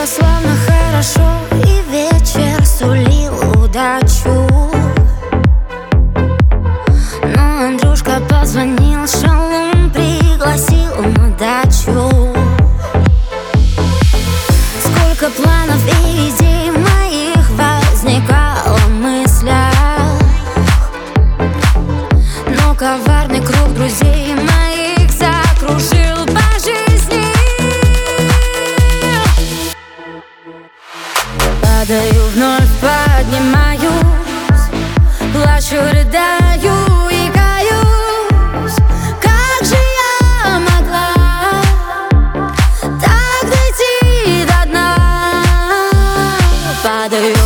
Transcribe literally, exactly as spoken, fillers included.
было славно, хорошо, и вечер сулил удачу. Но Андрюшка позвонил, шалун пригласил на дачу. Сколько планов и идей моих возникало в мыслях, но коварный круг друзей моих закружил по жизни. Падаю, вновь поднимаюсь, плачу, рыдаю и каюсь. Как же я могла так дойти до дна? Падаю,